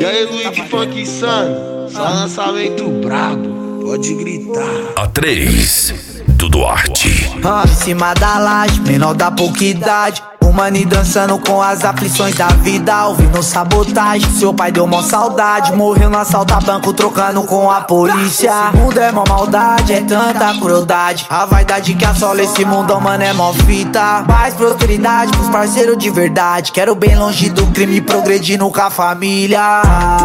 E aí, Luigi Funk Insano, só lançamento brabo, pode gritar. A 3 do Duarte. Em cima da laje, menor da pouca idade. O mani dançando com as aflições da vida, ouvindo sabotagem. Seu pai deu mó saudade, morreu no assalto a banco, trocando com a polícia. Esse mundo é mó maldade, é tanta crueldade. A vaidade que assola esse mundão, mano, é mó fita. Mais prosperidade pros parceiros de verdade. Quero bem longe do crime, progredindo com a família.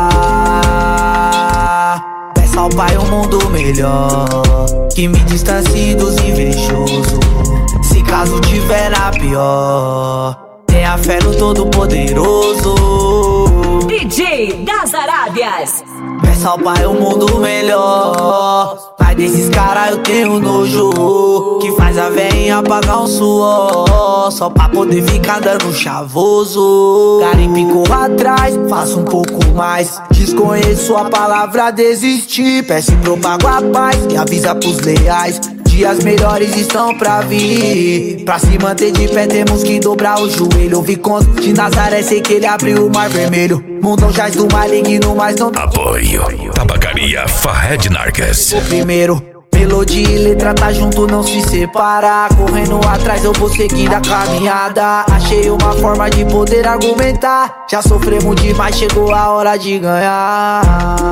Peça ao pai um mundo melhor, que me distancie dos invejosos. Se caso tiver na pior, tenha fé no Todo-Poderoso. DJ das Arábias. Peça ao pai um mundo melhor, mas desses caras eu tenho nojo, que faz a veinha pagar um suor, só pra poder ficar dando chavoso. Garimpe corro atrás, faço um pouco mais. Desconheço a palavra desistir. Peço e propago a paz e avisa pros leais. Dias melhores estão pra vir. Pra se manter de pé temos que dobrar o joelho. Ouvi contos de Nazaré, sei que ele abriu o mar vermelho. Mundão jaz do maligno, mas não... Apoio Tabacaria Fahed Nargues. O primeiro, melodia e letra tá junto, não se separa. Correndo atrás eu vou seguindo a caminhada. Achei uma forma de poder argumentar. Já sofremos demais, chegou a hora de ganhar.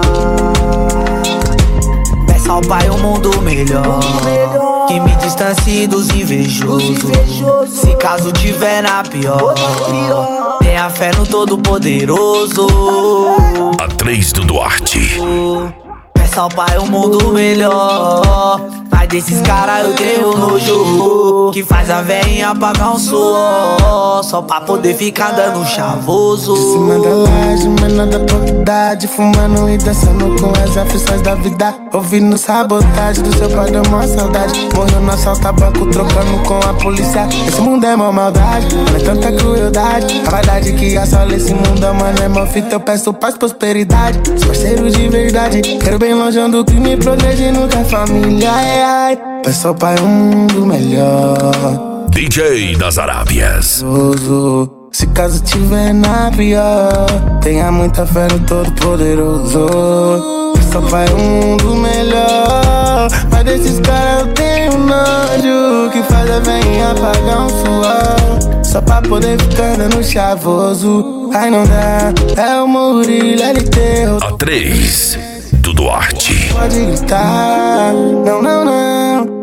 Peça ao pai um mundo melhor, que me distancie dos invejosos. Se caso tiver na pior, tenha fé no Todo-Poderoso. A 3 do Duarte. Peça ao pai um mundo melhor, mas desses caras eu tenho nojo, que faz a veinha pagar um suor, só pra poder ficar dando chavoso. De cima da laje, menor da pouca idade, fumando e dançando com as aflições da vida. Ouvindo sabotagem do seu pai, deu uma saudade. Morreu no assalto a banco, trocando com a polícia. Esse mundo é mó maldade, não é tanta crueldade. A verdade que assola esse mundo, mano, é mó fita. Eu peço paz, prosperidade, os parceiros de verdade. Quero bem longe do crime, protegendo com a família. Peço ao pai um mundo melhor, DJ das Arábias. se caso tiver na pior, tenha muita fé no Todo-Poderoso. Peço ao pai um mundo melhor, mas desses caras eu tenho nojo, que faz a veinha pagar um suor, só pra poder ficar dando chavoso. Ai não dá, é o Murilo LT. A 3 do Duarte. Pode gritar, não, não, não.